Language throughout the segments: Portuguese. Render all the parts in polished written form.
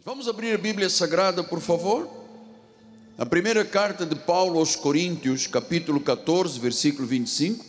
Vamos abrir a Bíblia Sagrada, por favor. A primeira carta de Paulo aos Coríntios, capítulo 14, versículo 25.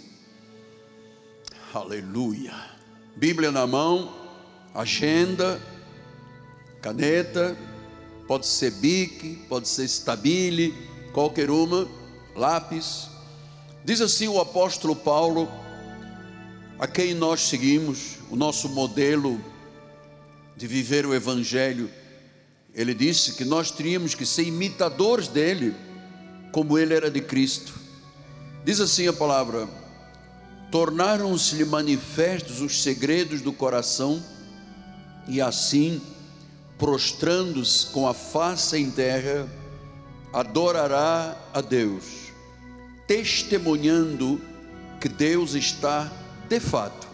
Aleluia. Bíblia na mão, agenda, caneta, pode ser bique, pode ser stabile, qualquer uma, lápis. Diz assim o apóstolo Paulo, a quem nós seguimos, o nosso modelo de viver o Evangelho. Ele disse que nós teríamos que ser imitadores dele, como ele era de Cristo. Diz assim a palavra: tornaram-se-lhe manifestos os segredos do coração, e assim, prostrando-se com a face em terra, adorará a Deus, testemunhando que Deus está de fato,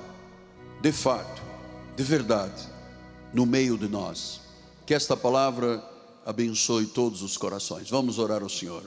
de verdade, no meio de nós. Que esta palavra abençoe todos os corações. Vamos orar ao Senhor.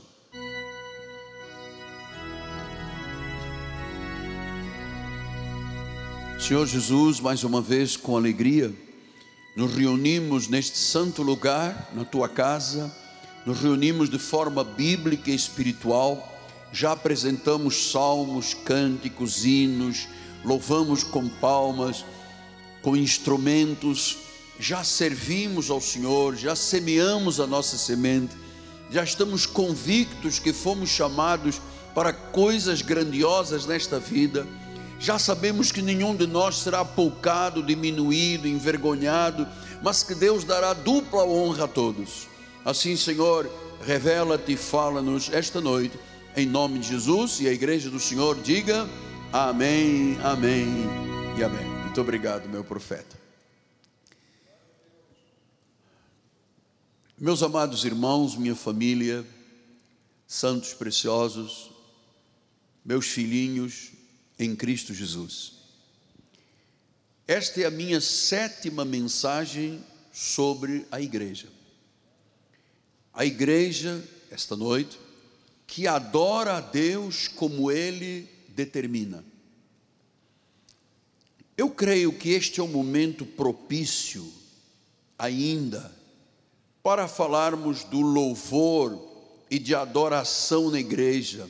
Senhor Jesus, mais uma vez com alegria, nos reunimos neste santo lugar, na Tua casa, nos reunimos de forma bíblica e espiritual, já apresentamos salmos, cânticos, hinos, louvamos com palmas, com instrumentos, já servimos ao Senhor, já semeamos a nossa semente, já estamos convictos que fomos chamados para coisas grandiosas nesta vida, já sabemos que nenhum de nós será apoucado, diminuído, envergonhado, mas que Deus dará dupla honra a todos. Assim, Senhor, revela-te e fala-nos esta noite, em nome de Jesus, e a igreja do Senhor diga amém, amém e amém. Muito obrigado, meu profeta. Meus amados irmãos, minha família, santos preciosos, meus filhinhos em Cristo Jesus, esta é a minha 7ª mensagem sobre a igreja. A igreja, esta noite, que adora a Deus como Ele determina. Eu creio que este é um momento propício ainda para falarmos do louvor e de adoração na igreja,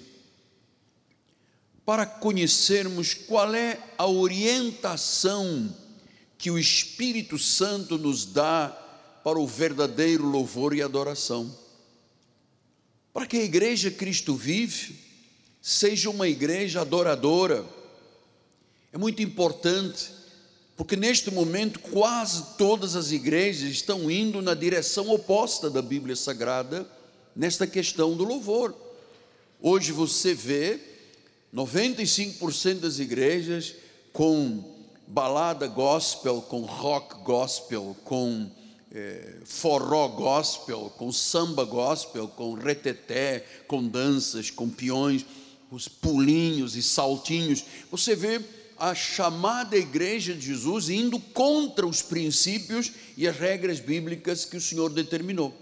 para conhecermos qual é a orientação que o Espírito Santo nos dá para o verdadeiro louvor e adoração, para que a igreja Cristo Vive seja uma igreja adoradora. É muito importante, porque neste momento quase todas as igrejas estão indo na direção oposta da Bíblia Sagrada, nesta questão do louvor. Hoje você vê 95% das igrejas com balada gospel, com rock gospel, com forró gospel, com samba gospel, com reteté, com danças, com peões, os pulinhos e saltinhos. Você vê a chamada igreja de Jesus indo contra os princípios e as regras bíblicas que o Senhor determinou.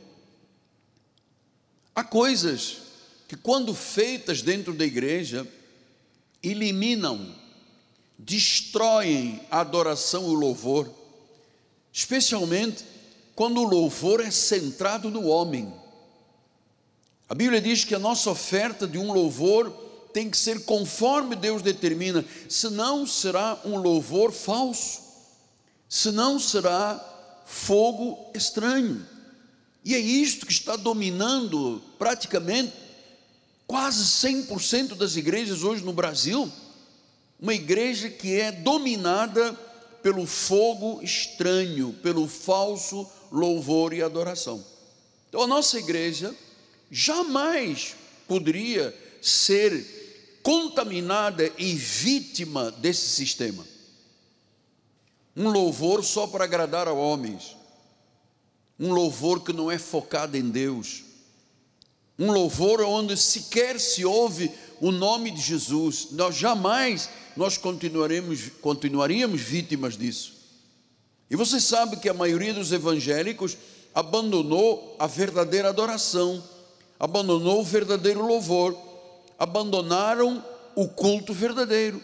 Há coisas que, quando feitas dentro da igreja, eliminam, destroem a adoração e o louvor, especialmente quando o louvor é centrado no homem. A Bíblia diz que a nossa oferta de um louvor tem que ser conforme Deus determina, senão será um louvor falso, senão será fogo estranho. E é isto que está dominando praticamente quase 100% das igrejas hoje no Brasil, uma igreja que é dominada pelo fogo estranho, pelo falso louvor e adoração. Então a nossa igreja jamais poderia ser contaminada e vítima desse sistema. Um louvor só para agradar a homens, um louvor que não é focado em Deus, um louvor onde sequer se ouve o nome de Jesus. Nós continuaríamos vítimas disso. E você sabe que a maioria dos evangélicos abandonou a verdadeira adoração, abandonou o verdadeiro louvor, abandonaram o culto verdadeiro,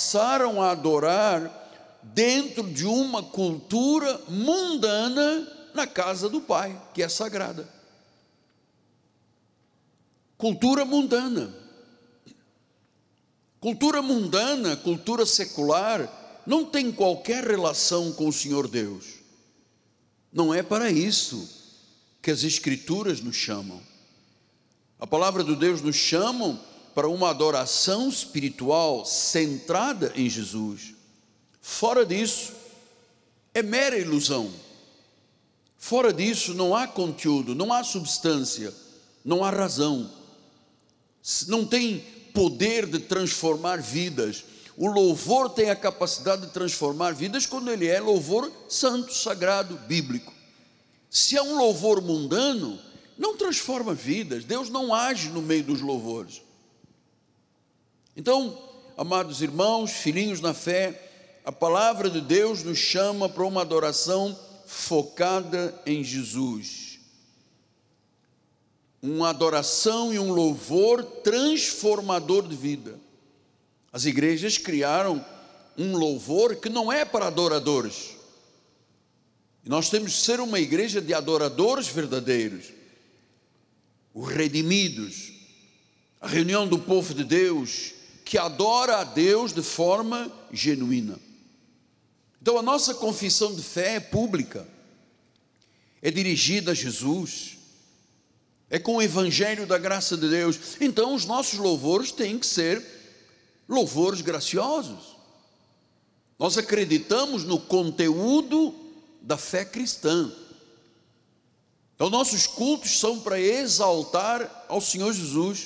passaram a adorar dentro de uma cultura mundana na casa do Pai, que é sagrada. Cultura mundana. Cultura mundana, cultura secular, não tem qualquer relação com o Senhor Deus. Não é para isso que as Escrituras nos chamam. A palavra de Deus nos chama para uma adoração espiritual centrada em Jesus. Fora disso, é mera ilusão. Fora disso, não há conteúdo, não há substância, não há razão. Não tem poder de transformar vidas. O louvor tem a capacidade de transformar vidas quando ele é louvor santo, sagrado, bíblico. Se é um louvor mundano, não transforma vidas. Deus não age no meio dos louvores. Então, amados irmãos, filhinhos na fé, a palavra de Deus nos chama para uma adoração focada em Jesus. Uma adoração e um louvor transformador de vida. As igrejas criaram um louvor que não é para adoradores. E nós temos que ser uma igreja de adoradores verdadeiros, os redimidos, a reunião do povo de Deus, que adora a Deus de forma genuína. Então a nossa confissão de fé é pública, é dirigida a Jesus, é com o evangelho da graça de Deus. Então os nossos louvores têm que ser louvores graciosos. Nós acreditamos no conteúdo da fé cristã. Então nossos cultos são para exaltar ao Senhor Jesus.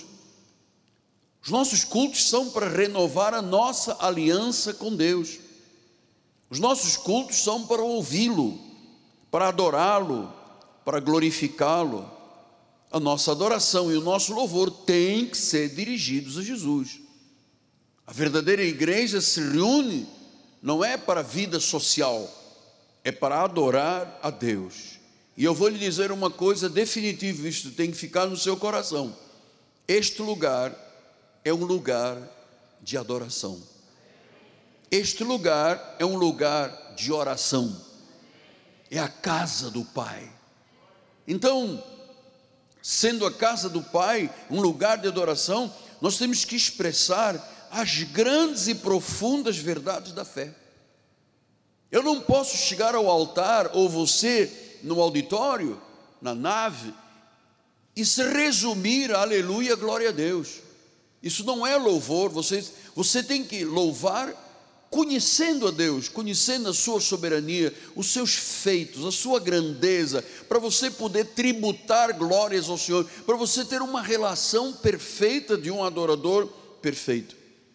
Os nossos cultos são para renovar a nossa aliança com Deus. Os nossos cultos são para ouvi-lo, para adorá-lo, para glorificá-lo. A nossa adoração e o nosso louvor têm que ser dirigidos a Jesus. A verdadeira igreja se reúne, não é para a vida social, é para adorar a Deus. E eu vou lhe dizer uma coisa definitiva, isto tem que ficar no seu coração. Este lugar é um lugar de adoração. Este lugar é um lugar de oração. É a casa do Pai. Então, sendo a casa do Pai um lugar de adoração, nós temos que expressar as grandes e profundas verdades da fé. Eu não posso chegar ao altar, ou você no auditório, na nave, e se resumir, aleluia, glória a Deus. Isso não é louvor. Você tem que louvar conhecendo a Deus, conhecendo a sua soberania, os seus feitos, a sua grandeza, para você poder tributar glórias ao Senhor, para você ter uma relação perfeita de um adorador perfeito.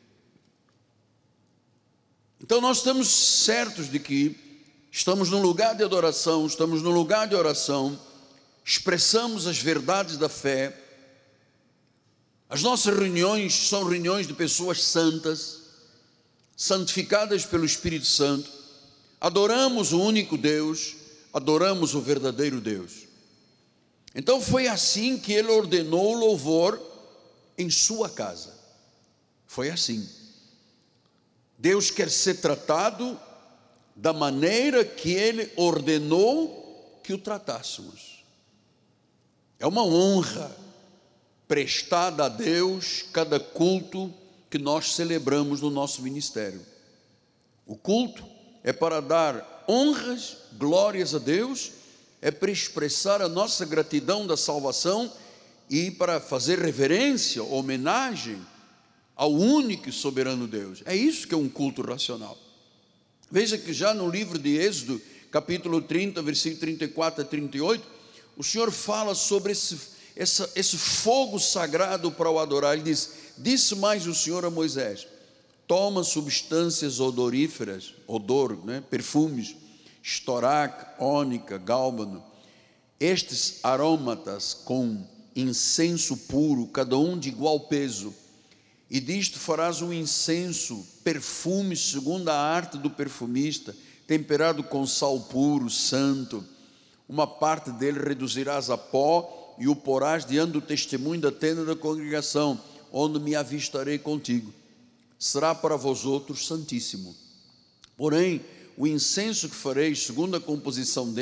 Então nós estamos certos de que estamos num lugar de adoração, estamos num lugar de oração, expressamos as verdades da fé. As nossas reuniões são reuniões de pessoas santas, santificadas pelo Espírito Santo. Adoramos o único Deus, adoramos o verdadeiro Deus. Então foi assim que ele ordenou o louvor em sua casa. Foi assim. Deus quer ser tratado da maneira que ele ordenou que o tratássemos. É uma honra prestada a Deus cada culto que nós celebramos no nosso ministério. O culto é para dar honras, glórias a Deus, é para expressar a nossa gratidão da salvação e para fazer reverência, homenagem ao único e soberano Deus. É isso que é um culto racional. Veja que já no livro de Êxodo, capítulo 30, versículo 34 a 38, o Senhor fala sobre esse fogo sagrado para o adorar. Ele diz: disse mais o Senhor a Moisés: toma substâncias odoríferas, perfumes, estorac, ônica, gálbano, estes aromatas com incenso puro, cada um de igual peso, e disto farás um incenso, perfume segundo a arte do perfumista, temperado com sal puro, santo. Uma parte dele reduzirás a pó e o porás diante do testemunho da tenda da congregação, onde me avistarei contigo. Será para vós outros santíssimo. Porém, o incenso que fareis, segundo a composição deste,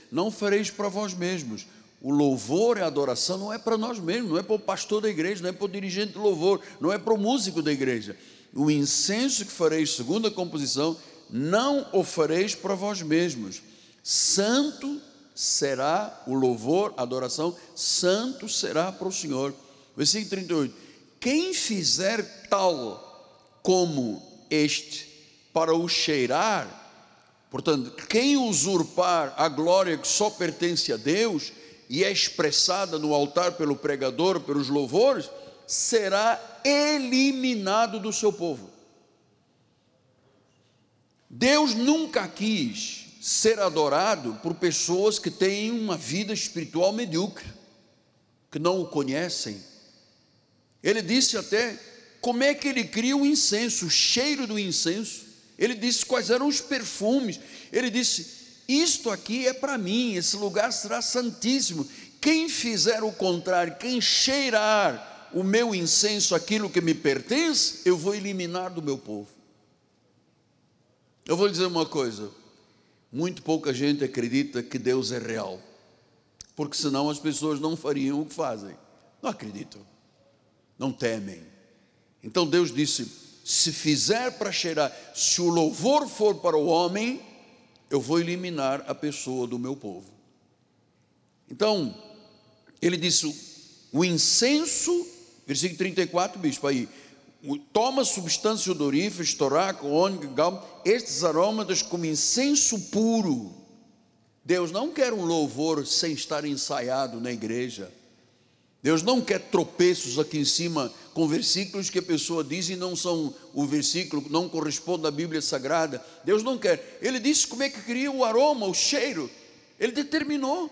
não fareis para vós mesmos. O louvor e a adoração não é para nós mesmos, não é para o pastor da igreja, não é para o dirigente de louvor, não é para o músico da igreja. O incenso que fareis segundo a composição, não o fareis para vós mesmos. Santo será o louvor, a adoração, santo será para o Senhor. Versículo 38. Quem fizer tal como este para o cheirar, portanto, quem usurpar a glória que só pertence a Deus e é expressada no altar pelo pregador, pelos louvores, será eliminado do seu povo. Deus nunca quis ser adorado por pessoas que têm uma vida espiritual medíocre, que não o conhecem. Ele disse até como é que ele cria o incenso, o cheiro do incenso. Ele disse quais eram os perfumes. Ele disse: isto aqui é para mim, esse lugar será santíssimo. Quem fizer o contrário, quem cheirar o meu incenso, aquilo que me pertence, eu vou eliminar do meu povo. Eu vou lhe dizer uma coisa: muito pouca gente acredita que Deus é real, porque senão as pessoas não fariam o que fazem. Não acreditam, não temem. Então Deus disse: se fizer para cheirar, se o louvor for para o homem, eu vou eliminar a pessoa do meu povo. Então, ele disse: o incenso, versículo 34, bispo, aí, toma substância odorífera, estoraco, ônico, galmo, estes aromas como incenso puro. Deus não quer um louvor sem estar ensaiado na igreja. Deus não quer tropeços aqui em cima com versículos que a pessoa diz e não são o versículo, não corresponde à Bíblia Sagrada. Deus não quer. Ele disse como é que queria o aroma, o cheiro. Ele determinou.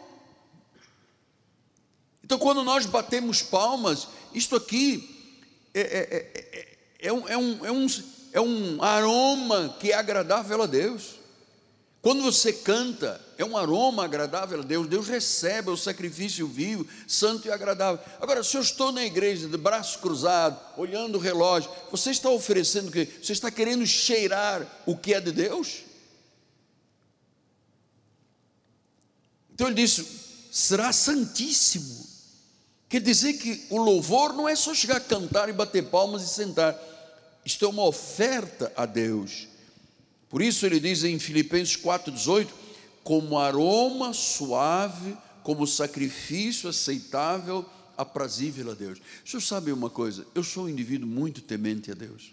Então, quando nós batemos palmas, isto aqui é um aroma que é agradável a Deus. Quando você canta, é um aroma agradável a Deus. Deus recebe o sacrifício vivo, santo e agradável. Agora, se eu estou na igreja de braço cruzado, olhando o relógio, você está oferecendo o quê? Você está querendo cheirar o que é de Deus? Então ele disse: será santíssimo. Quer dizer que o louvor não é só chegar a cantar e bater palmas e sentar. Isto é uma oferta a Deus. Por isso ele diz em Filipenses 4,18, como aroma suave, como sacrifício aceitável, aprazível a Deus. O senhor sabe uma coisa? Eu sou um indivíduo muito temente a Deus.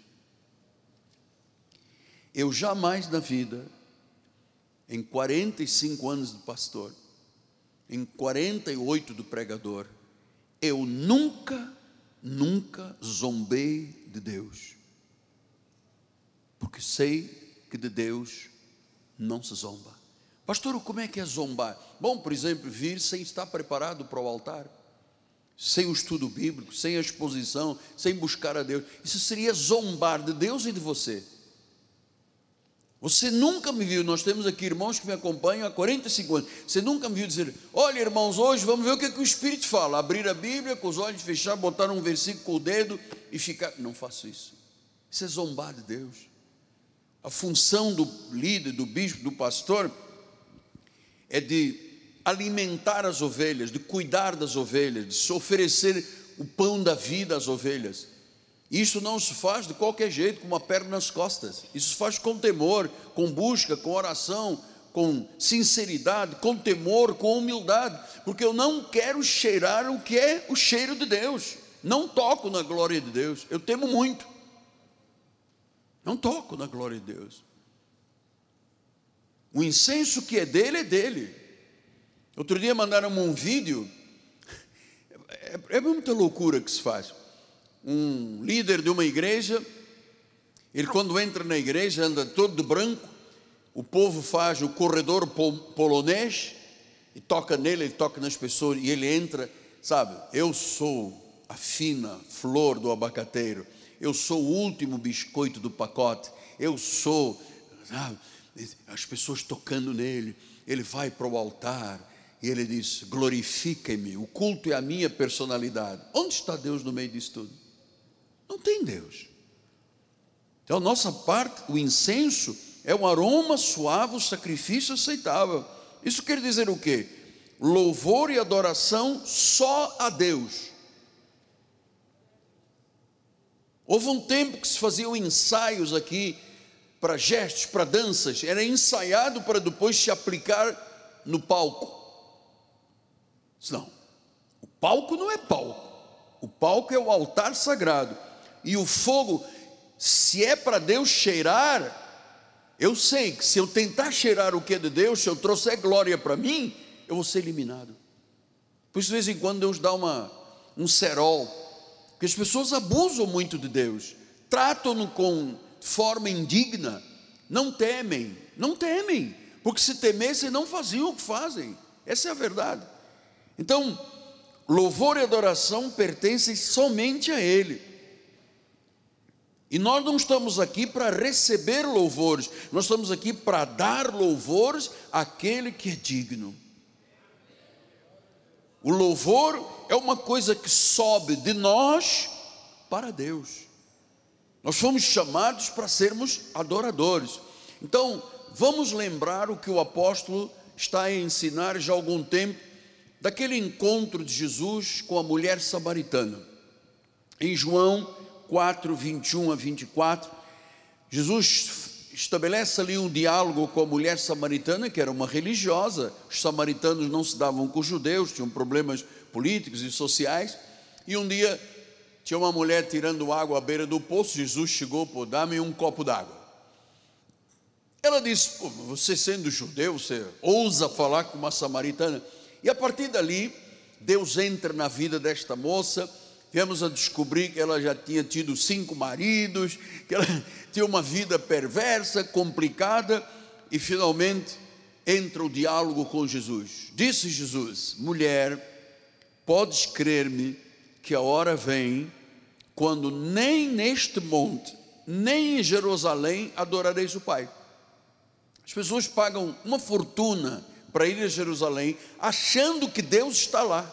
Eu jamais na vida, em 45 anos de pastor, em 48 do pregador, eu nunca zombei de Deus, porque sei que de Deus não se zomba. Pastor, como é que é zombar? Bom, por exemplo, vir sem estar preparado para o altar, sem o estudo bíblico, sem a exposição, sem buscar a Deus. Isso seria zombar de Deus e de você. Você nunca me viu, nós temos aqui irmãos que me acompanham há 45 anos, você nunca me viu dizer: olha irmãos, hoje vamos ver o que o Espírito fala. Abrir a Bíblia com os olhos fechados, botar um versículo com o dedo e ficar. Não faço isso. Isso é zombar de Deus. A função do líder, do bispo, do pastor, é de alimentar as ovelhas, de cuidar das ovelhas, de se oferecer o pão da vida às ovelhas. Isso não se faz de qualquer jeito, com uma perna nas costas. Isso se faz com temor, com busca, com oração, com sinceridade, com temor, com humildade, porque eu não quero cheirar o que é o cheiro de Deus. Não toco na glória de Deus, eu temo muito. Não toco na glória de Deus. O incenso que é dele, é dele. Outro dia mandaram um vídeo. É muita loucura que se faz. Um líder de uma igreja, ele quando entra na igreja, anda todo de branco. O povo faz o corredor polonês e toca nele, ele toca nas pessoas. E ele entra, sabe, eu sou a fina flor do abacateiro. Eu sou o último biscoito do pacote. Eu sou, sabe, as pessoas tocando nele. Ele vai para o altar e ele diz: glorifiquem-me. O culto é a minha personalidade. Onde está Deus no meio disso tudo? Não tem Deus. Então a nossa parte, o incenso, é um aroma suave, o sacrifício aceitável. Isso quer dizer o quê? Louvor e adoração só a Deus. Houve um tempo que se faziam ensaios aqui para gestos, para danças, era ensaiado para depois se aplicar no palco. Não, o palco não é palco, o palco é o altar sagrado, e o fogo, se é para Deus cheirar, eu sei que se eu tentar cheirar o que é de Deus, se eu trouxer glória para mim, eu vou ser eliminado. Por isso de vez em quando Deus dá um cerol, porque as pessoas abusam muito de Deus, tratam-no com forma indigna, não temem, porque se temessem não faziam o que fazem, essa é a verdade. Então, louvor e adoração pertencem somente a Ele, e nós não estamos aqui para receber louvores, nós estamos aqui para dar louvores àquele que é digno. O louvor é uma coisa que sobe de nós para Deus. Nós fomos chamados para sermos adoradores. Então, vamos lembrar o que o apóstolo está a ensinar já há algum tempo, daquele encontro de Jesus com a mulher samaritana. Em João 4, 21 a 24, Jesus estabelece ali um diálogo com a mulher samaritana, que era uma religiosa. Os samaritanos não se davam com os judeus, tinham problemas políticos e sociais, e um dia tinha uma mulher tirando água à beira do poço. Jesus chegou, pô, dá-me um copo d'água. Ela disse, pô, você sendo judeu, você ousa falar com uma samaritana? E a partir dali, Deus entra na vida desta moça. Viemos a descobrir que ela já tinha tido 5 maridos, que ela tinha uma vida perversa, complicada, e finalmente entra o diálogo com Jesus. Disse Jesus, mulher, podes crer-me que a hora vem, quando nem neste monte, nem em Jerusalém adorareis o Pai. As pessoas pagam uma fortuna para ir a Jerusalém, achando que Deus está lá.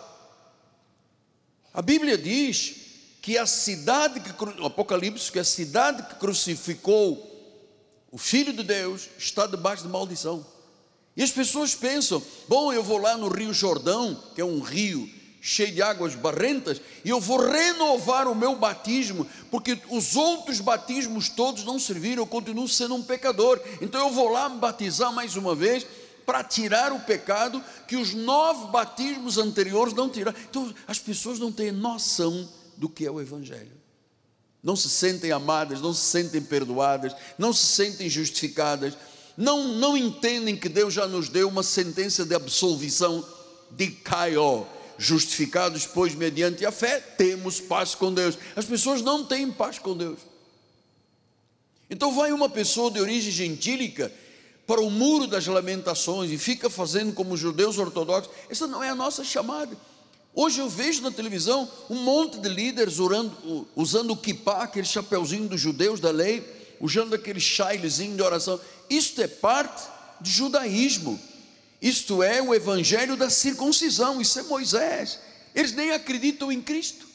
A Bíblia diz que a cidade o Apocalipse, que a cidade que crucificou o Filho de Deus está debaixo de maldição. E as pessoas pensam, bom, eu vou lá no Rio Jordão, que é um rio cheio de águas barrentas, e eu vou renovar o meu batismo, porque os outros batismos todos não serviram, eu continuo sendo um pecador, então eu vou lá me batizar mais uma vez, para tirar o pecado que os 9 batismos anteriores não tiraram. Então as pessoas não têm noção do que é o Evangelho, não se sentem amadas, não se sentem perdoadas, não se sentem justificadas, não entendem que Deus já nos deu uma sentença de absolvição, de Caio, justificados pois mediante a fé, temos paz com Deus. As pessoas não têm paz com Deus. Então vai uma pessoa de origem gentílica para o muro das lamentações e fica fazendo como os judeus ortodoxos. Essa não é a nossa chamada. Hoje eu vejo na televisão um monte de líderes usando o kippá, aquele chapeuzinho dos judeus da lei, usando aquele chailezinho de oração. Isto é parte do judaísmo, isto é o evangelho da circuncisão, isso é Moisés. Eles nem acreditam em Cristo.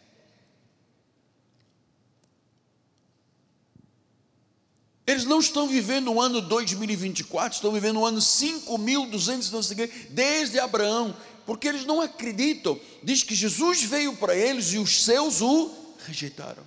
Eles não estão vivendo o ano 2024, estão vivendo o ano 5.200, desde Abraão, porque eles não acreditam. Diz que Jesus veio para eles e os seus o rejeitaram.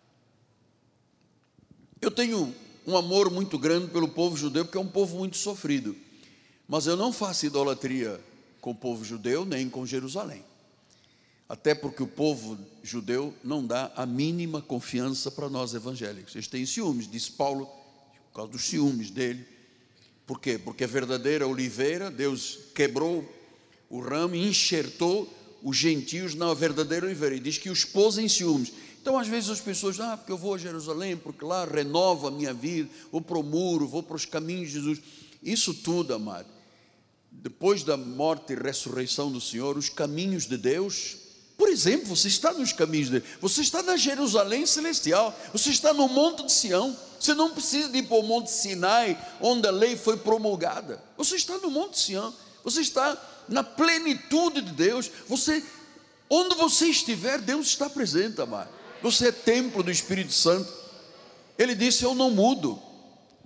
Eu tenho um amor muito grande pelo povo judeu, porque é um povo muito sofrido, mas eu não faço idolatria com o povo judeu, nem com Jerusalém, até porque o povo judeu não dá a mínima confiança para nós evangélicos. Eles têm ciúmes, diz Paulo, por causa dos ciúmes dele. Por quê? Porque a verdadeira oliveira, Deus quebrou o ramo e enxertou os gentios na verdadeira oliveira, e diz que os pôs em ciúmes. Então às vezes as pessoas, porque eu vou a Jerusalém, porque lá renova a minha vida, vou para o muro, vou para os caminhos de Jesus. Isso tudo, amado, depois da morte e ressurreição do Senhor, os caminhos de Deus, por exemplo, você está nos caminhos dele, você está na Jerusalém celestial, você está no monte de Sião, você não precisa de ir para o monte Sinai, onde a lei foi promulgada, você está no monte de Sião, você está na plenitude de Deus, onde você estiver, Deus está presente, amado. Você é templo do Espírito Santo. Ele disse, eu não mudo,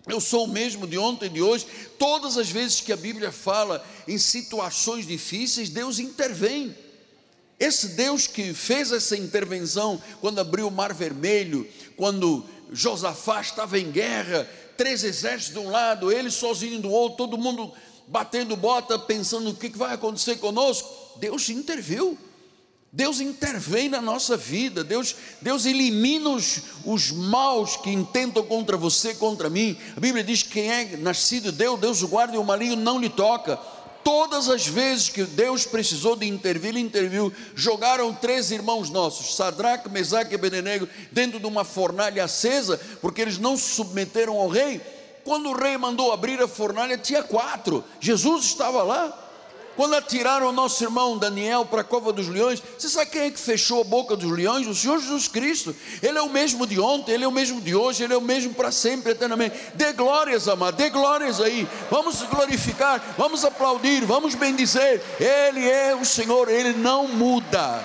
Eu sou o mesmo de ontem e de hoje. Todas as vezes que a Bíblia fala em situações difíceis, Deus intervém. Esse Deus que fez essa intervenção quando abriu o Mar Vermelho, quando Josafá estava em guerra, 3 exércitos de um lado, ele sozinho do outro, todo mundo batendo bota, pensando o que vai acontecer conosco. Deus interviu. Deus intervém na nossa vida. Deus elimina os maus que intentam contra você, contra mim. A Bíblia diz que quem é nascido de Deus, Deus o guarda e o maligno não lhe toca. Todas as vezes que Deus precisou de intervir, Ele interviu. Jogaram 3 irmãos nossos, Sadraque, Mesaque e Abednego, dentro de uma fornalha acesa, porque eles não se submeteram ao rei. Quando o rei mandou abrir a fornalha, tinha 4. Jesus estava lá. Quando atiraram o nosso irmão Daniel para a cova dos leões, você sabe quem é que fechou a boca dos leões? O Senhor Jesus Cristo. Ele é o mesmo de ontem, Ele é o mesmo de hoje, Ele é o mesmo para sempre, eternamente. Dê glórias, amado, dê glórias aí. Vamos glorificar, vamos aplaudir, vamos bendizer. Ele é o Senhor, Ele não muda.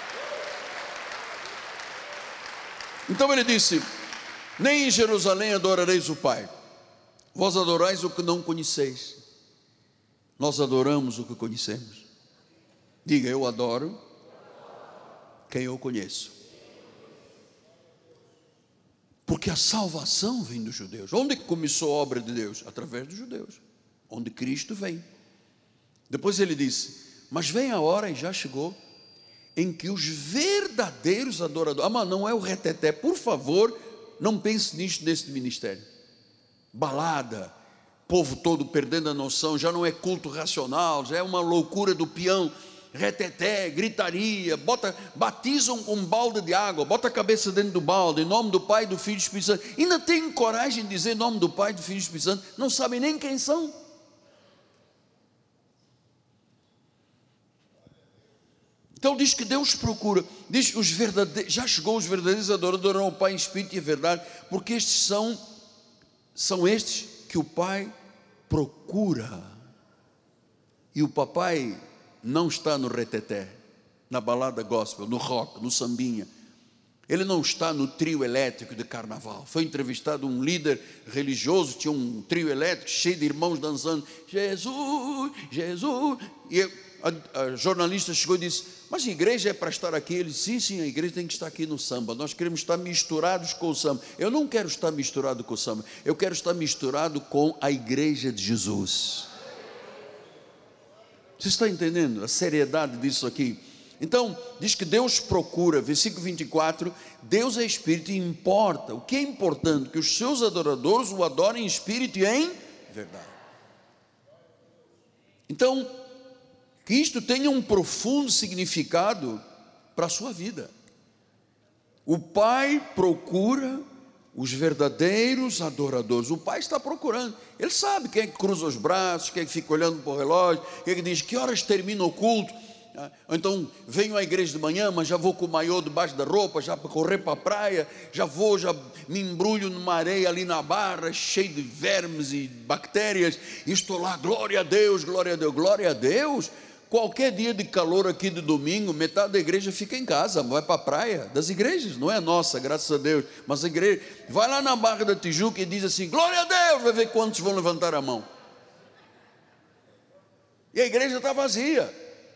Então Ele disse: nem em Jerusalém adorareis o Pai, vós adorais o que não conheceis. Nós adoramos o que conhecemos. Diga: eu adoro quem eu conheço. Porque a salvação vem dos judeus. Onde começou a obra de Deus? Através dos judeus. Onde Cristo vem. Depois ele disse: mas vem a hora, e já chegou, em que os verdadeiros adoradores... mas não é o reteté, por favor, não pense nisto neste ministério. Balada, povo todo perdendo a noção, já não é culto racional, já é uma loucura do peão, reteté, gritaria, batizam com um balde de água, bota a cabeça dentro do balde, em nome do Pai, do Filho e do Espírito Santo, ainda tem coragem de dizer em nome do Pai, do Filho e do Espírito Santo, não sabem nem quem são. Então diz que Deus procura, diz os verdadeiros, já chegou os verdadeiros adoradores ao Pai em Espírito e em verdade, porque estes são estes que o Pai procura. E o papai não está no reteté, na balada gospel, no rock, no sambinha. Ele não está no trio elétrico de carnaval. Foi entrevistado um líder religioso, tinha um trio elétrico cheio de irmãos dançando, Jesus, Jesus. E a jornalista chegou e disse: mas a igreja é para estar aqui? Ele disse: sim, a igreja tem que estar aqui no samba. Nós queremos estar misturados com o samba. Eu não quero estar misturado com o samba, eu quero estar misturado com a igreja de Jesus. Você está entendendo a seriedade disso aqui? Então, diz que Deus procura, versículo 24, Deus é Espírito e importa. O que é importante? Que os seus adoradores o adorem em Espírito e em verdade. Então, que isto tenha um profundo significado para a sua vida. O Pai procura os verdadeiros adoradores. O Pai está procurando. Ele sabe quem é que cruza os braços, quem é que fica olhando para o relógio, quem é que diz que horas termina o culto. Então venho à igreja de manhã, mas já vou com o maiô debaixo da roupa, já para correr para a praia, já me embrulho numa areia ali na barra, cheio de vermes e bactérias, e estou lá, glória a Deus, glória a Deus, glória a Deus. Qualquer dia de calor aqui de domingo, metade da igreja fica em casa, vai para a praia das igrejas, não é nossa, graças a Deus, mas a igreja, vai lá na Barra da Tijuca e diz assim, glória a Deus, vai ver quantos vão levantar a mão. E a igreja está vazia.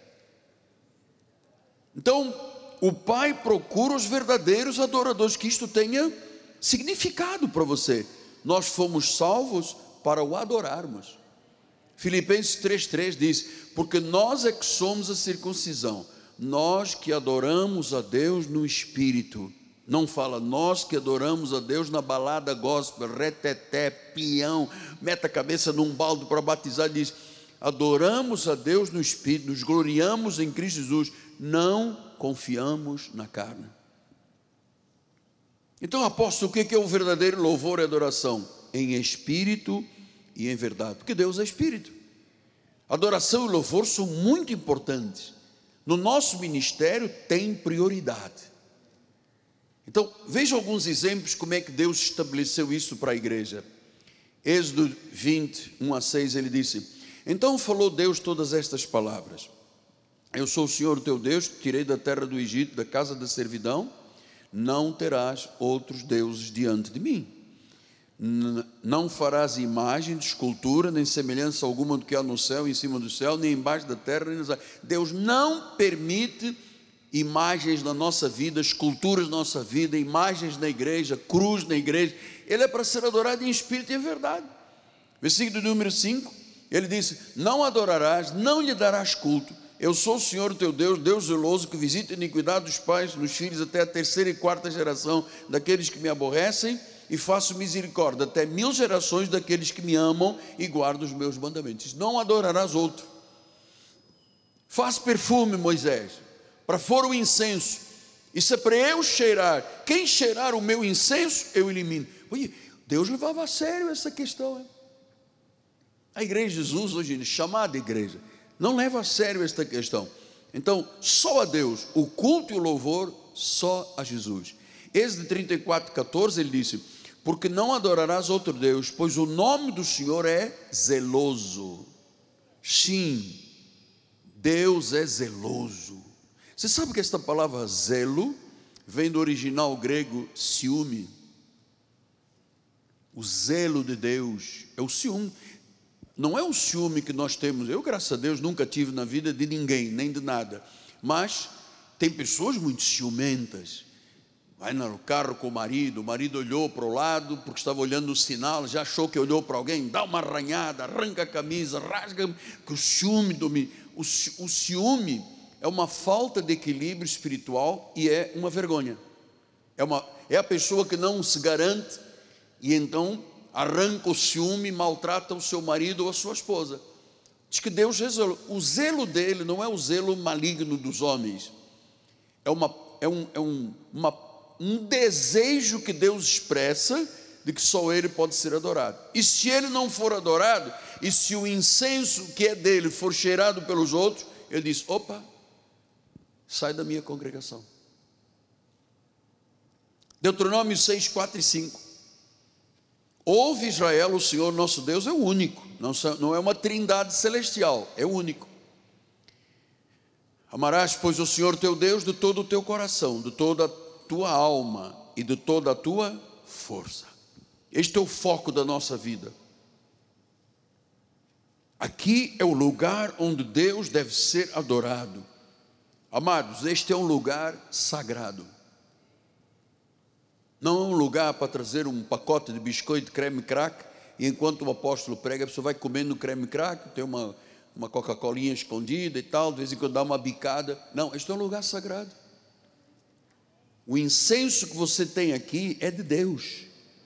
Então, o Pai procura os verdadeiros adoradores, que isto tenha significado para você. Nós fomos salvos para o adorarmos. Filipenses 3,3 diz, porque nós é que somos a circuncisão, nós que adoramos a Deus no Espírito. Não fala nós que adoramos a Deus na balada gospel, reteté, peão, meta a cabeça num balde para batizar. Diz, adoramos a Deus no Espírito, nos gloriamos em Cristo Jesus, não confiamos na carne. Então, apóstolo, o que é o verdadeiro louvor e adoração? Em espírito e em verdade, porque Deus é Espírito. Adoração e louvor são muito importantes. No nosso ministério tem prioridade. Então, veja alguns exemplos como é que Deus estabeleceu isso para a igreja. Êxodo 20, 1-6, ele disse, então falou Deus todas estas palavras, eu sou o Senhor teu Deus, que tirei da terra do Egito, da casa da servidão, não terás outros deuses diante de mim. Não farás imagem de escultura, nem semelhança alguma do que há no céu, em cima do céu, nem embaixo da terra, nem nas águas. Deus não permite imagens na nossa vida, esculturas na nossa vida, imagens na igreja, cruz na igreja. Ele é para ser adorado em espírito e em verdade. Versículo número 5, ele disse: não adorarás, não lhe darás culto. Eu sou o Senhor o teu Deus, Deus zeloso, que visita a iniquidade dos pais nos filhos até a 3ª e 4ª geração daqueles que me aborrecem, e faço misericórdia até 1000 gerações daqueles que me amam e guardam os meus mandamentos. Não adorarás outro. Faz perfume, Moisés, para fora o incenso. Isso é para eu cheirar. Quem cheirar o meu incenso, eu elimino. Deus levava a sério essa questão. Hein? A igreja de Jesus, hoje, chamada igreja, não leva a sério esta questão. Então, só a Deus, o culto e o louvor, só a Jesus. Êxodo 34:14, ele disse: porque não adorarás outro Deus, pois o nome do Senhor é zeloso. Sim, Deus é zeloso. Você sabe que esta palavra zelo vem do original grego ciúme. O zelo de Deus é o ciúme. Não é o ciúme que nós temos. Eu, graças a Deus, nunca tive na vida de ninguém, nem de nada. Mas tem pessoas muito ciumentas. Vai no carro com o marido olhou para o lado, porque estava olhando o sinal, já achou que olhou para alguém, dá uma arranhada, arranca a camisa, rasga, que o ciúme domina. O ciúme é uma falta de equilíbrio espiritual e é uma vergonha. É a pessoa que não se garante e então arranca o ciúme e maltrata o seu marido ou a sua esposa. Diz que Deus é zeloso. O zelo dele não é o zelo maligno dos homens, é um desejo que Deus expressa de que só Ele pode ser adorado. E se Ele não for adorado, e se o incenso que é dele for cheirado pelos outros, Ele diz: opa, sai da minha congregação. Deuteronômio 6, 4 e 5. Ouve, Israel, o Senhor nosso Deus é o único, não é uma trindade celestial, é o único. Amarás, pois, o Senhor teu Deus de todo o teu coração, de toda a tua alma e de toda a tua força. Este é o foco da nossa vida. Aqui é o lugar onde Deus deve ser adorado. Amados, este é um lugar sagrado. Não é um lugar para trazer um pacote de biscoito de creme crack e enquanto o apóstolo prega, a pessoa vai comendo creme crack, tem uma Coca-Colinha escondida e tal, de vez em quando dá uma bicada. Não, este é um lugar sagrado. O incenso que você tem aqui é de Deus.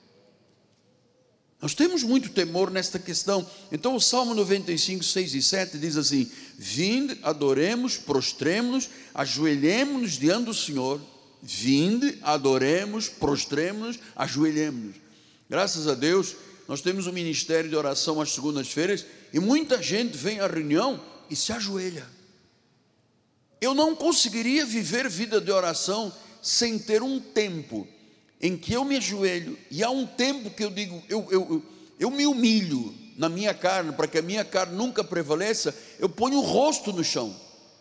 Nós temos muito temor nesta questão. Então o Salmo 95, 6 e 7 diz assim: vinde, adoremos, prostremo-nos, ajoelhemo-nos diante do Senhor. Vinde, adoremos, prostremo-nos, ajoelhemo-nos. Graças a Deus, nós temos um ministério de oração às segundas-feiras e muita gente vem à reunião e se ajoelha. Eu não conseguiria viver vida de oração sem ter um tempo em que eu me ajoelho, e há um tempo que eu digo, eu me humilho na minha carne, para que a minha carne nunca prevaleça, eu ponho o rosto no chão.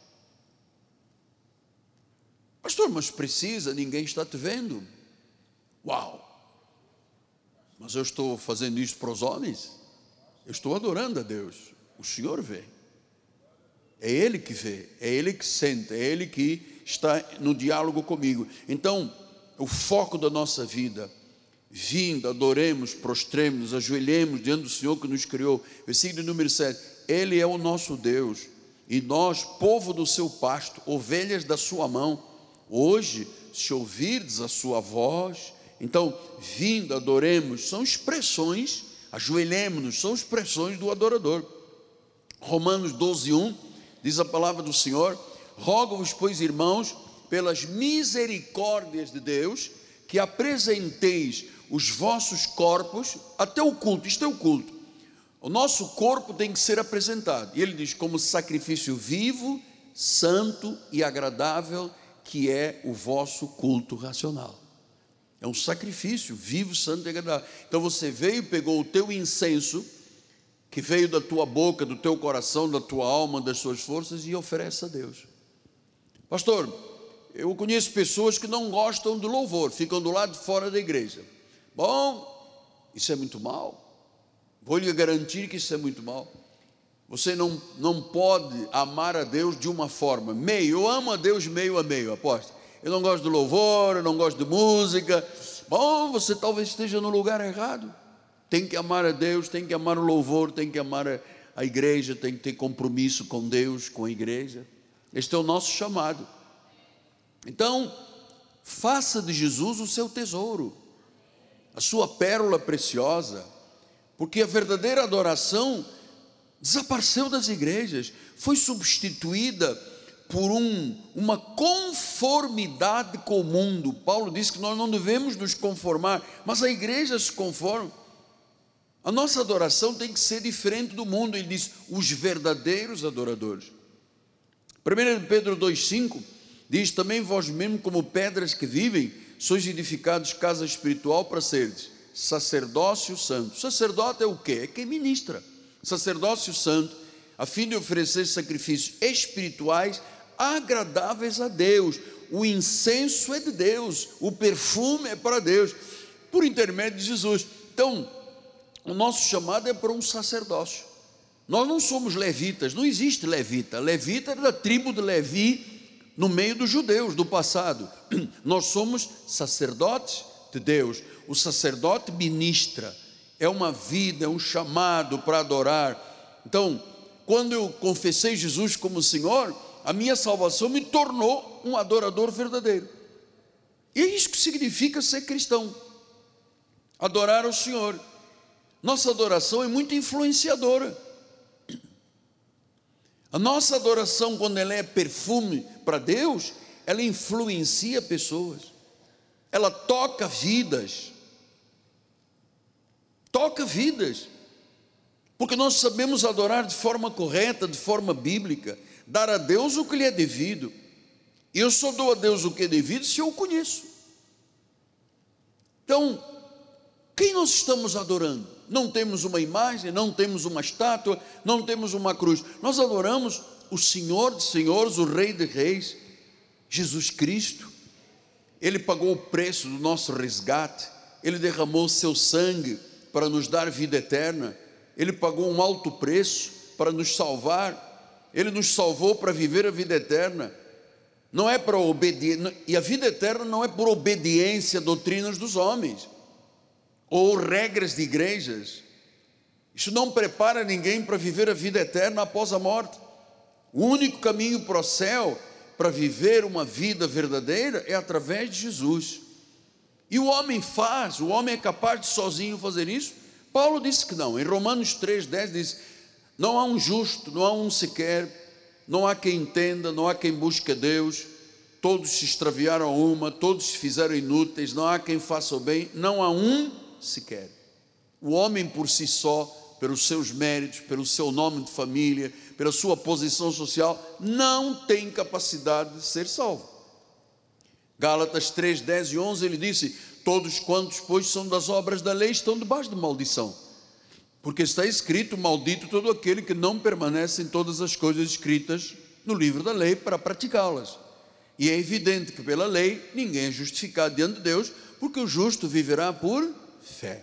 Pastor, mas precisa, ninguém está te vendo. Uau! Mas eu estou fazendo isso para os homens? Eu estou adorando a Deus, o Senhor vê. É Ele que vê, é Ele que sente, é Ele que está no diálogo comigo. Então, o foco da nossa vida, vindo, adoremos, prostremos, ajoelhemos diante do Senhor que nos criou. Versículo número 7, Ele é o nosso Deus, e nós, povo do seu pasto, ovelhas da sua mão. Hoje, se ouvirdes a sua voz, então, vindo, adoremos, são expressões, ajoelhemos-nos, são expressões do adorador. Romanos 12, 1, diz a palavra do Senhor: rogo-vos, pois, irmãos, pelas misericórdias de Deus, que apresenteis os vossos corpos até o culto. Isto é o culto. O nosso corpo tem que ser apresentado, e ele diz, como sacrifício vivo, santo e agradável, que é o vosso culto racional. É um sacrifício vivo, santo e agradável. Então você veio, pegou o teu incenso, que veio da tua boca, do teu coração, da tua alma, das suas forças, e oferece a Deus. Pastor, eu conheço pessoas que não gostam do louvor, ficam do lado de fora da igreja. Bom, Isso é muito mal. Vou lhe garantir que isso é muito mal. Você não pode amar a Deus de uma forma, meio, eu amo a Deus meio a meio, aposto. Eu não gosto do louvor, eu não gosto de música. Bom, você talvez esteja no lugar errado. Tem que amar a Deus, tem que amar o louvor, tem que amar a igreja, tem que ter compromisso com Deus, com a igreja. Este é o nosso chamado. Então, faça de Jesus o seu tesouro, a sua pérola preciosa, porque a verdadeira adoração desapareceu das igrejas, foi substituída por uma conformidade com o mundo. Paulo diz que nós não devemos nos conformar, mas a igreja se conforma. A nossa adoração tem que ser diferente do mundo. Ele diz, os verdadeiros adoradores. 1 Pedro 2,5 diz, também vós mesmo como pedras que vivem, sois edificados casa espiritual para seres sacerdócio santo. Sacerdote é o quê? É quem ministra. Sacerdócio santo, a fim de oferecer sacrifícios espirituais agradáveis a Deus. O incenso é de Deus, o perfume é para Deus, por intermédio de Jesus. Então, o nosso chamado é para um sacerdócio. Nós não somos levitas, não existe levita. Levita era da tribo de Levi, no meio dos judeus do passado. Nós somos sacerdotes de Deus. O sacerdote ministra, é uma vida, é um chamado para adorar. Então, quando eu confessei Jesus como Senhor, a minha salvação me tornou um adorador verdadeiro. E é isso que significa ser cristão, adorar ao Senhor. Nossa adoração é muito influenciadora. A nossa adoração, quando ela é perfume para Deus, ela influencia pessoas, ela toca vidas, porque nós sabemos adorar de forma correta, de forma bíblica, dar a Deus o que lhe é devido. E eu só dou a Deus o que é devido se eu o conheço. Então, quem nós estamos adorando? Não temos uma imagem, não temos uma estátua, não temos uma cruz. Nós adoramos o Senhor de senhores, o Rei de reis, Jesus Cristo. Ele pagou o preço do nosso resgate, Ele derramou o seu sangue para nos dar vida eterna, Ele pagou um alto preço para nos salvar, Ele nos salvou para viver a vida eterna. Não é para obediência, e a vida eterna não é por obediência a doutrinas dos homens, ou regras de igrejas. Isso não prepara ninguém para viver a vida eterna após a morte. O único caminho para o céu, para viver uma vida verdadeira, é através de Jesus. E o homem é capaz de sozinho fazer isso? Paulo disse que não. Em Romanos 3,10 diz, não há um justo, não há um sequer, não há quem entenda, não há quem busque a Deus, todos se extraviaram a uma, todos se fizeram inúteis, não há quem faça o bem, não há um sequer. O homem por si só, pelos seus méritos, pelo seu nome de família, pela sua posição social, não tem capacidade de ser salvo. Gálatas 3, 10 e 11 ele disse, todos quantos pois são das obras da lei estão debaixo de maldição, porque está escrito, maldito todo aquele que não permanece em todas as coisas escritas no livro da lei para praticá-las. E é evidente que pela lei ninguém é justificado diante de Deus, porque o justo viverá por fé.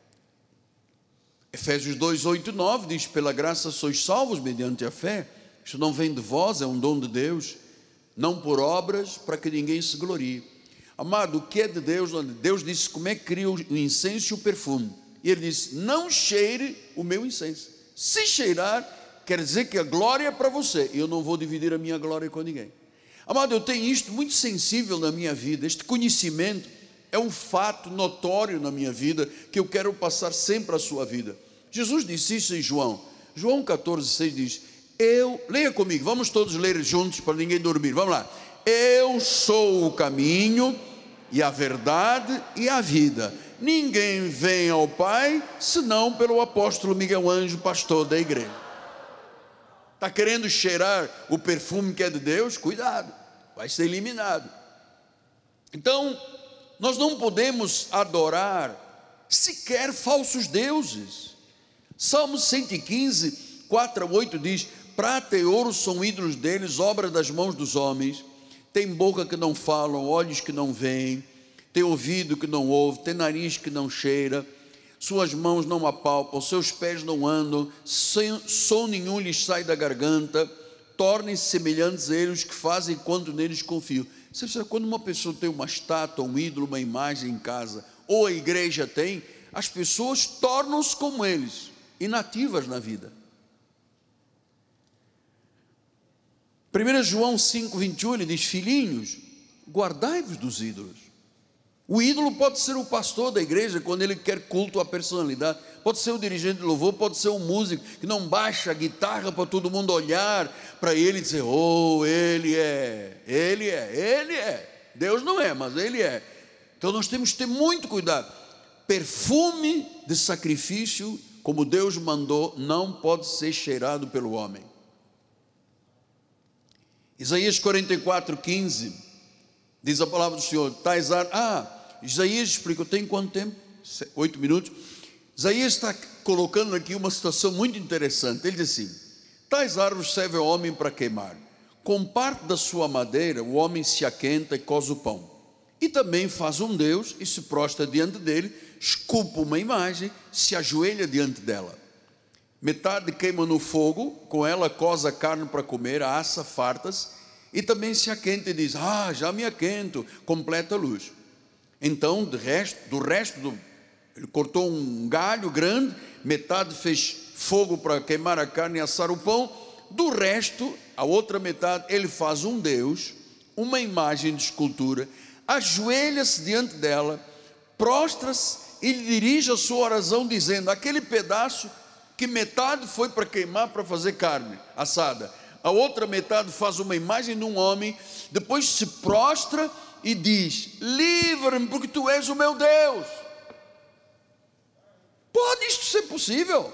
Efésios 2, 8 e 9 diz, pela graça sois salvos mediante a fé, isto não vem de vós, é um dom de Deus, não por obras, para que ninguém se glorie. Amado, o que é de Deus? Deus disse, como é que cria o incenso e o perfume? E ele disse, não cheire o meu incenso. Se cheirar, quer dizer que a glória é para você, e eu não vou dividir a minha glória com ninguém. Amado, eu tenho isto muito sensível na minha vida, este conhecimento é um fato notório na minha vida, que eu quero passar sempre à sua vida. Jesus disse isso em João 14, 6 diz, leia comigo, vamos todos ler juntos para ninguém dormir, vamos lá. Eu sou o caminho e a verdade e a vida, ninguém vem ao Pai, senão pelo apóstolo Miguel Anjo, pastor da igreja. Está querendo cheirar o perfume que é de Deus? Cuidado, vai ser eliminado. Então, nós não podemos adorar sequer falsos deuses. Salmo 115, 4 a 8 diz, prata e ouro são ídolos deles, obra das mãos dos homens, tem boca que não falam, olhos que não veem, tem ouvido que não ouve, tem nariz que não cheira, suas mãos não apalpam, seus pés não andam, som nenhum lhes sai da garganta, tornem-se semelhantes a eles que fazem quando neles confiam. Você sabe, quando uma pessoa tem uma estátua, um ídolo, uma imagem em casa, ou a igreja tem, as pessoas tornam-se como eles, inativas na vida. 1 João 5,21, ele diz: filhinhos, guardai-vos dos ídolos. O ídolo pode ser o pastor da igreja, quando ele quer culto à personalidade, pode ser o dirigente de louvor, pode ser um músico que não baixa a guitarra para todo mundo olhar para ele e dizer: oh, ele é, Deus não é, mas ele é. Então nós temos que ter muito cuidado. Perfume de sacrifício, como Deus mandou, não pode ser cheirado pelo homem. Isaías 44:15 diz a palavra do Senhor: Isaías explica, tem quanto tempo? 8 minutos. Isaías está colocando aqui uma situação muito interessante. Ele diz assim: tais árvores servem ao homem para queimar, com parte da sua madeira o homem se aquenta e coze o pão, e também faz um Deus e se prostra diante dele, esculpa uma imagem, se ajoelha diante dela. Metade queima no fogo, com ela coze a carne para comer, assa fartas, e também se aquenta e diz: já me aquento, completa a luz. Então do resto, ele cortou um galho grande, metade fez fogo para queimar a carne e assar o pão, do resto, a outra metade, ele faz um Deus, uma imagem de escultura, ajoelha-se diante dela, prostra-se e lhe dirige a sua oração dizendo: aquele pedaço que metade foi para queimar, para fazer carne assada, a outra metade faz uma imagem de um homem, depois se prostra e diz: livra-me, porque tu és o meu Deus. Pode isto ser possível?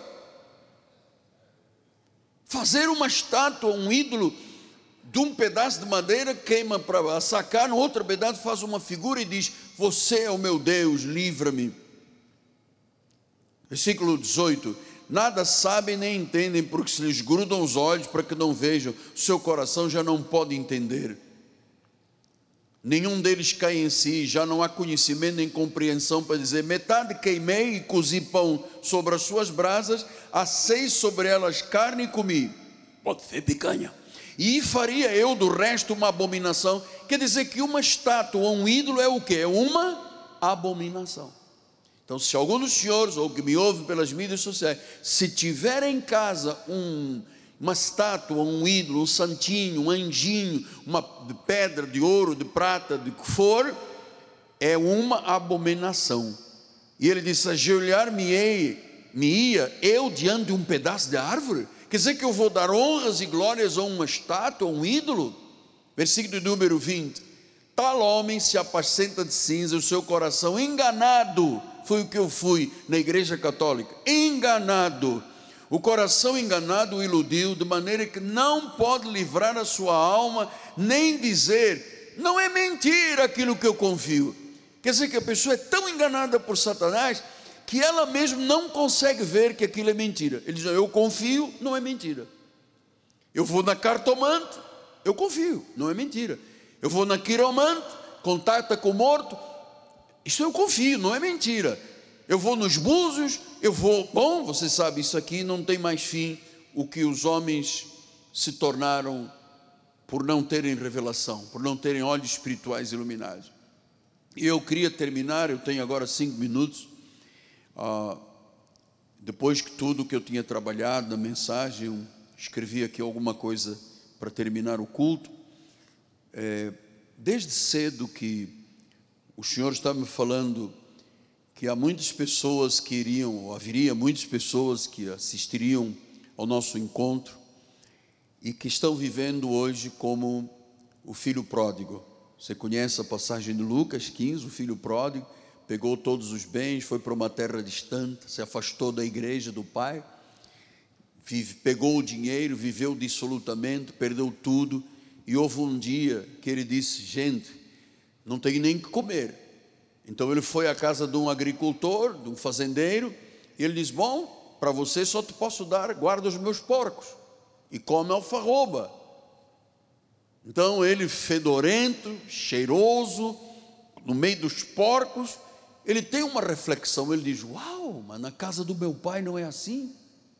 Fazer uma estátua, um ídolo de um pedaço de madeira, queima para assar carne, outro pedaço faz uma figura e diz: você é o meu Deus, livra-me. Versículo 18: nada sabem nem entendem, porque se lhes grudam os olhos para que não vejam, seu coração já não pode entender. Nenhum deles cai em si, já não há conhecimento nem compreensão para dizer: metade queimei e cozi pão sobre as suas brasas, assei sobre elas carne e comi. Pode ser picanha. E faria eu do resto uma abominação. Quer dizer que uma estátua ou um ídolo é o quê? É uma abominação. Então, se algum dos senhores, ou que me ouve pelas mídias sociais, se tiver em casa uma estátua, um ídolo, um santinho, um anjinho, uma pedra de ouro, de prata, de que for, é uma abominação. E ele disse: ajoelhar-me-ia eu diante de um pedaço de árvore? Quer dizer que eu vou dar honras e glórias a uma estátua, a um ídolo? Versículo número 20: tal homem se apacenta de cinza, o seu coração enganado. Foi o que eu fui na igreja católica, enganado. O coração enganado o iludiu, de maneira que não pode livrar a sua alma, nem dizer: não é mentira aquilo que eu confio. Quer dizer que a pessoa é tão enganada por Satanás, que ela mesma não consegue ver que aquilo é mentira. Ele diz: eu confio, não é mentira. Eu vou na cartomante, eu confio, não é mentira. Eu vou na quiromante, contacta com o morto, isso eu confio, não é mentira. Eu vou nos búzios, bom, você sabe, isso aqui não tem mais fim. O que os homens se tornaram por não terem revelação, por não terem olhos espirituais iluminados. E eu queria terminar, eu tenho agora 5 minutos, depois que tudo que eu tinha trabalhado na mensagem, eu escrevi aqui alguma coisa para terminar o culto. Desde cedo que o Senhor está me falando que há muitas pessoas que iriam, ou haveria muitas pessoas que assistiriam ao nosso encontro e que estão vivendo hoje como o filho pródigo. Você conhece a passagem de Lucas 15, o filho pródigo pegou todos os bens, foi para uma terra distante, se afastou da igreja do pai, pegou o dinheiro, viveu dissolutamente, perdeu tudo, e houve um dia que ele disse: gente, não tenho nem que comer. Então ele foi à casa de um agricultor, de um fazendeiro, e ele diz: bom, para você só te posso dar, guarda os meus porcos e come alfarroba. Então ele, fedorento, cheiroso, no meio dos porcos, ele tem uma reflexão, ele diz: uau, mas na casa do meu pai não é assim.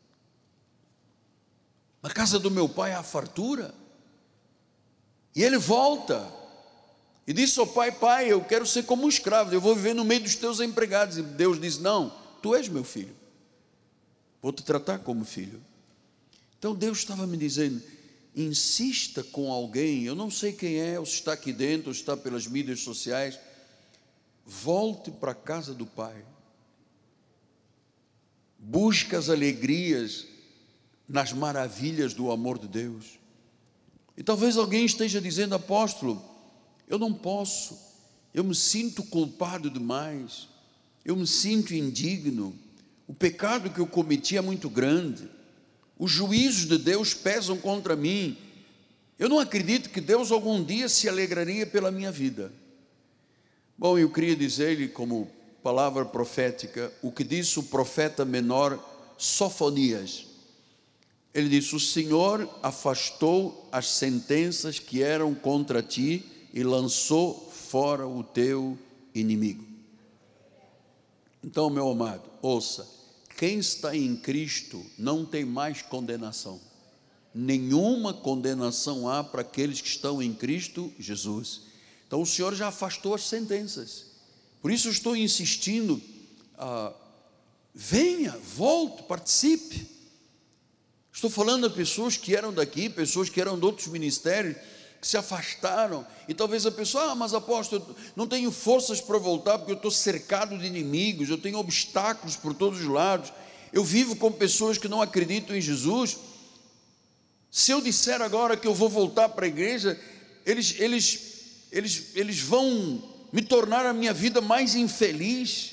Na casa do meu pai há fartura. E ele volta e diz ao pai: pai, eu quero ser como um escravo, eu vou viver no meio dos teus empregados. E Deus diz: não, tu és meu filho, vou te tratar como filho. Então Deus estava me dizendo: insista com alguém, eu não sei quem é, ou se está aqui dentro, ou se está pelas mídias sociais, volte para a casa do pai, busque as alegrias nas maravilhas do amor de Deus. E talvez alguém esteja dizendo: apóstolo, eu não posso, eu me sinto culpado demais, eu me sinto indigno, o pecado que eu cometi é muito grande, os juízos de Deus pesam contra mim, eu não acredito que Deus algum dia se alegraria pela minha vida. Bom, eu queria dizer-lhe, como palavra profética, o que disse o profeta menor Sofonias. Ele disse: o Senhor afastou as sentenças que eram contra ti e lançou fora o teu inimigo. Então, meu amado, ouça: quem está em Cristo não tem mais condenação. Nenhuma condenação há para aqueles que estão em Cristo Jesus. Então o Senhor já afastou as sentenças. Por isso eu estou insistindo, venha, volte, participe. Estou falando a pessoas que eram daqui, pessoas que eram de outros ministérios, que se afastaram. E talvez a pessoa: mas apóstolo, eu não tenho forças para voltar, porque eu estou cercado de inimigos, eu tenho obstáculos por todos os lados, eu vivo com pessoas que não acreditam em Jesus. Se eu disser agora que eu vou voltar para a igreja, eles vão me tornar a minha vida mais infeliz.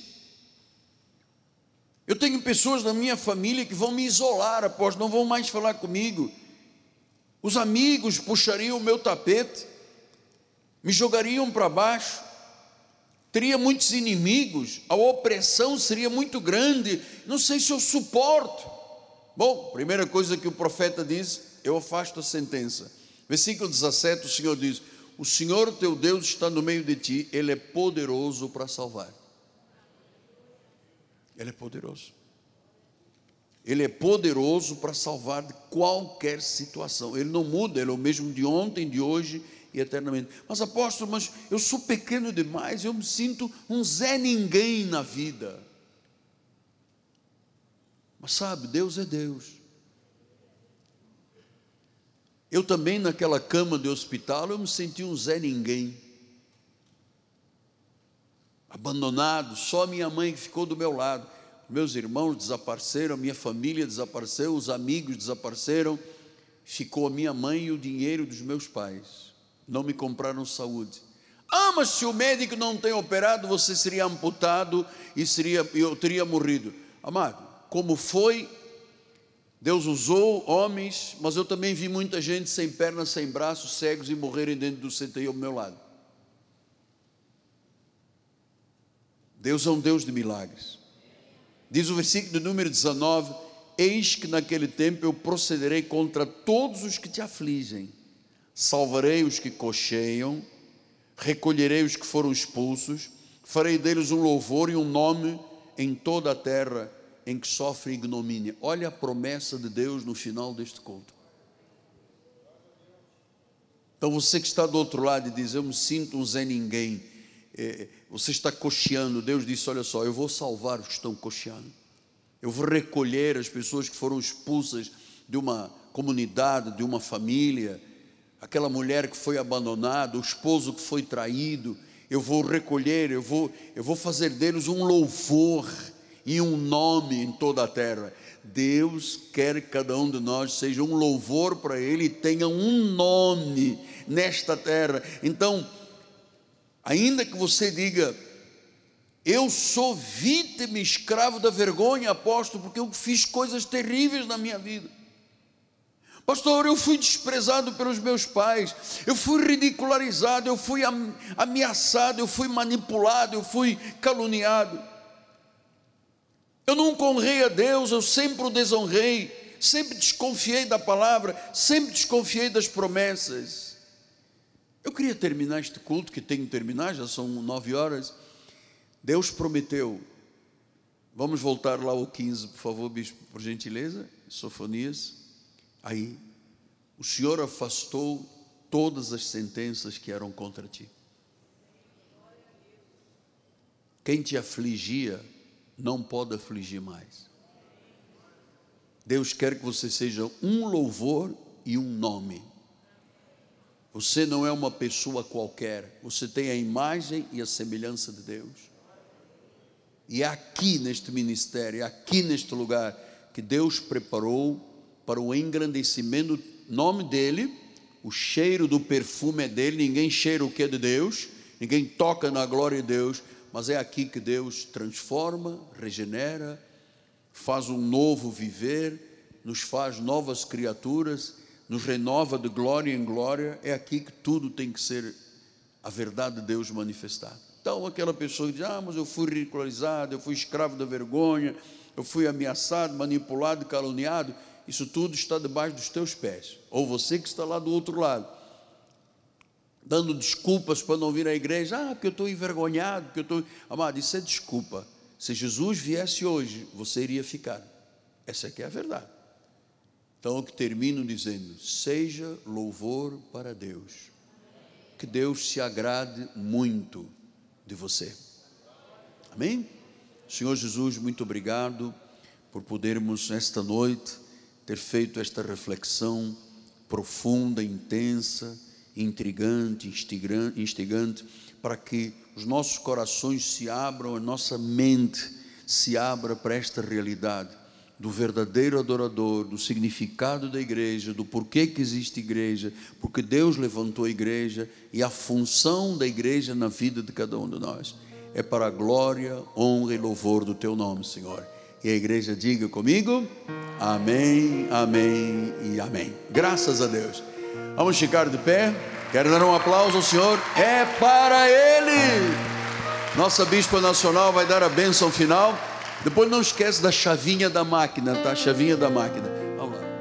Eu tenho pessoas na minha família que vão me isolar, apóstolo, não vão mais falar comigo. Os amigos puxariam o meu tapete, me jogariam para baixo, teria muitos inimigos, a opressão seria muito grande, não sei se eu suporto. Bom, primeira coisa que o profeta diz: eu afasto a sentença. Versículo 17, o Senhor diz: o Senhor teu Deus está no meio de ti, Ele é poderoso para salvar. Ele é poderoso. Ele é poderoso para salvar de qualquer situação. Ele não muda, Ele é o mesmo de ontem, de hoje e eternamente. Mas apóstolo, mas eu sou pequeno demais, eu me sinto um Zé Ninguém na vida. Mas sabe, Deus é Deus. Eu também, naquela cama de hospital, eu me senti um Zé Ninguém, abandonado, só minha mãe que ficou do meu lado. Meus irmãos desapareceram, a minha família desapareceu, os amigos desapareceram, ficou a minha mãe e o dinheiro dos meus pais. Não me compraram saúde. Mas se o médico não tem operado, você seria amputado e eu teria morrido. Amado, como foi, Deus usou homens, mas eu também vi muita gente sem pernas, sem braços, cegos e morrerem dentro do CTI ao meu lado. Deus é um Deus de milagres. Diz o versículo de número 19: eis que naquele tempo eu procederei contra todos os que te afligem, salvarei os que cocheiam, recolherei os que foram expulsos, farei deles um louvor e um nome em toda a terra em que sofre ignomínia. Olha a promessa de Deus no final deste culto. Então você que está do outro lado e diz: eu me sinto um Zé Ninguém, você está cocheando. Deus disse: olha só, eu vou salvar os que estão cocheando, eu vou recolher as pessoas que foram expulsas de uma comunidade, de uma família, aquela mulher que foi abandonada, o esposo que foi traído. Eu vou recolher, eu vou fazer deles um louvor e um nome em toda a terra. Deus quer que cada um de nós seja um louvor para Ele e tenha um nome nesta terra. Então, ainda que você diga: eu sou vítima, escravo da vergonha, apóstolo, porque eu fiz coisas terríveis na minha vida. Pastor, eu fui desprezado pelos meus pais, eu fui ridicularizado, eu fui ameaçado, eu fui manipulado, eu fui caluniado. Eu nunca honrei a Deus, eu sempre o desonrei, sempre desconfiei da palavra, sempre desconfiei das promessas. Eu queria terminar este culto, que tenho que terminar, já são 9 horas, Deus prometeu. Vamos voltar lá ao 15, por favor, bispo, por gentileza. Sofonias. Aí, o Senhor afastou todas as sentenças que eram contra ti. Quem te afligia não pode afligir mais. Deus quer que você seja um louvor e um nome. Você não é uma pessoa qualquer. Você tem a imagem e a semelhança de Deus. E é aqui neste ministério, é aqui neste lugar que Deus preparou para o engrandecimento do nome dEle. O cheiro do perfume é dEle. Ninguém cheira o que é de Deus, ninguém toca na glória de Deus, mas é aqui que Deus transforma, regenera, faz um novo viver, nos faz novas criaturas, nos renova de glória em glória. É aqui que tudo tem que ser a verdade de Deus manifestada. Então aquela pessoa que diz, mas eu fui ridicularizado, eu fui escravo da vergonha, eu fui ameaçado, manipulado, caluniado, isso tudo está debaixo dos teus pés. Ou você que está lá do outro lado, dando desculpas para não vir à igreja, porque eu estou envergonhado, porque eu estou... Amado, isso é desculpa. Se Jesus viesse hoje, você iria ficar. Essa aqui é a verdade. Então eu que termino dizendo, seja louvor para Deus. Que Deus se agrade muito de você. Amém? Senhor Jesus, muito obrigado por podermos esta noite ter feito esta reflexão profunda, intensa, intrigante, instigante, para que os nossos corações se abram, a nossa mente se abra para esta realidade do verdadeiro adorador, do significado da igreja, do porquê que existe igreja, porque Deus levantou a igreja e a função da igreja na vida de cada um de nós é para a glória, honra e louvor do teu nome, Senhor. E a igreja diga comigo, amém, amém e amém. Graças a Deus. Vamos ficar de pé. Quero dar um aplauso ao Senhor. É para Ele. Nossa Bispa Nacional vai dar a bênção final. Depois não esquece da chavinha da máquina, tá? Chavinha da máquina. Vamos lá.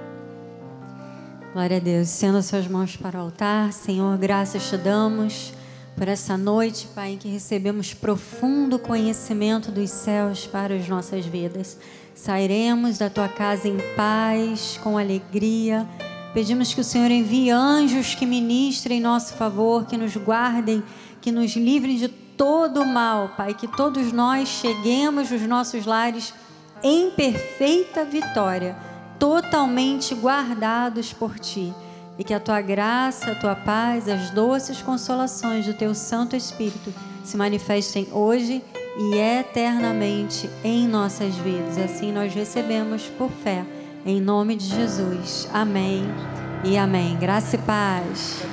Glória a Deus. Estenda as suas mãos para o altar. Senhor, graças te damos por essa noite, Pai, em que recebemos profundo conhecimento dos céus para as nossas vidas. Sairemos da tua casa em paz, com alegria. Pedimos que o Senhor envie anjos que ministrem em nosso favor, que nos guardem, que nos livrem de todo o mal, Pai, que todos nós cheguemos nos nossos lares em perfeita vitória, totalmente guardados por Ti, e que a Tua graça, a Tua paz, as doces consolações do Teu Santo Espírito se manifestem hoje e eternamente em nossas vidas. Assim nós recebemos por fé, em nome de Jesus. Amém e amém. Graça e paz.